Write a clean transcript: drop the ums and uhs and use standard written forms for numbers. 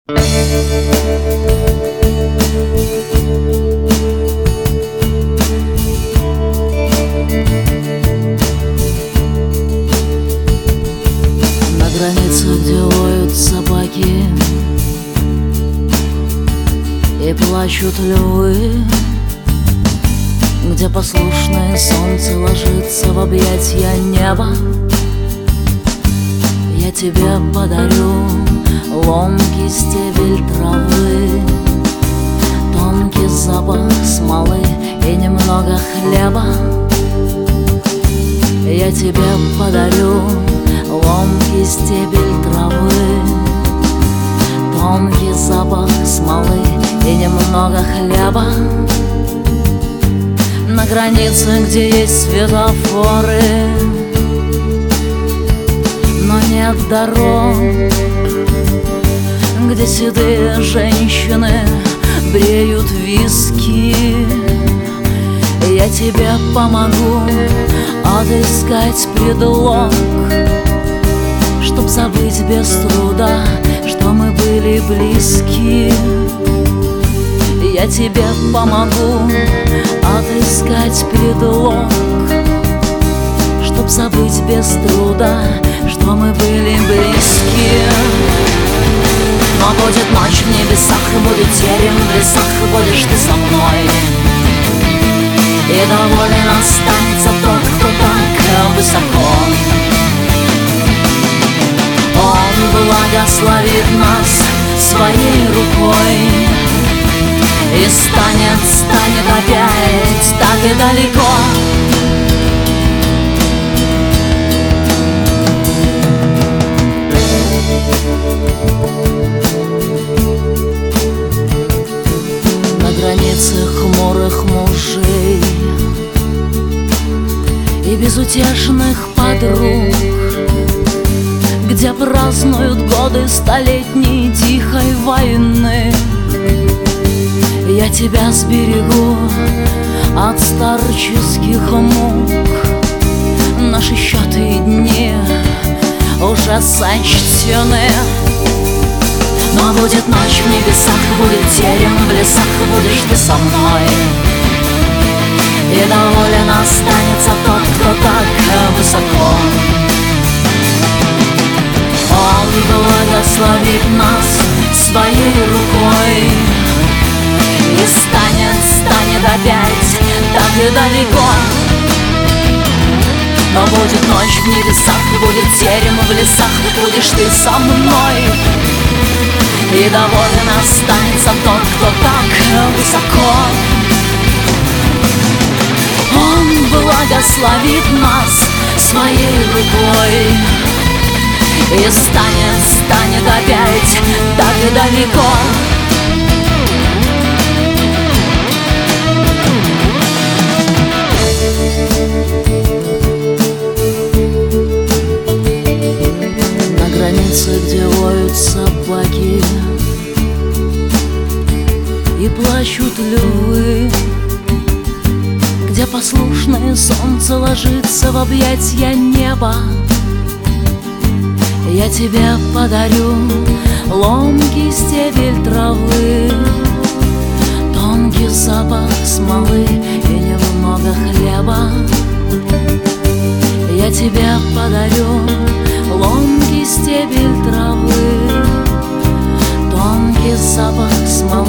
На границе, где воют собаки и плачут львы, где послушное солнце ложится в объятья неба, я тебе подарю ломкий стебель травы, тонкий запах смолы и немного хлеба. Я тебе подарю ломкий стебель травы, тонкий запах смолы и немного хлеба. На границе, где есть светофоры, но нет дорог, где седые женщины бреют виски, я тебе помогу отыскать предлог, чтоб забыть без труда, что мы были близки. Я тебе помогу отыскать предлог, чтоб забыть без труда, что мы были близки. Но будет ночь в небесах, и будет терем в лесах, и будешь ты со мной. И доволен останется тот, кто так высоко. Он благословит нас своей рукой, и станет опять так и далеко. На границе хмурых мужей и безутешных подруг, где празднуют годы столетней тихой войны, я тебя сберегу от старческих мук. Наши счеты и дни уже сочтены. Но будет ночь в небесах, будет терем в лесах, будешь ты со мной. И доволен останется тот, кто так высоко. Он благословит нас своей рукой, и станет опять так и далеко. Но будет ночь в небесах, будет терем в лесах, будешь ты со мной. И доволен останется тот, кто так высоко. Он благословит нас своей рукой, и станет опять так и далеко. Где воют собаки и плачут львы, где послушное солнце ложится в объятья неба, я тебе подарю ломкий стебель травы, тонкий запах смолы и немного хлеба. Я тебе подарю ломкий стебель травы, тонкий запах смолы